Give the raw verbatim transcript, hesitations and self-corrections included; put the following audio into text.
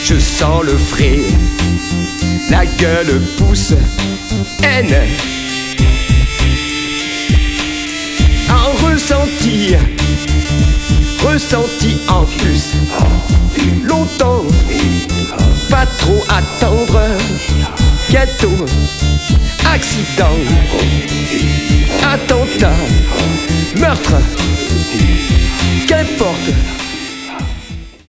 je sens le frais, la gueule pousse, haine. Un ressenti, ressenti en plus. Longtemps, pas trop attendre. Bientôt, accident, attentat, meurtre.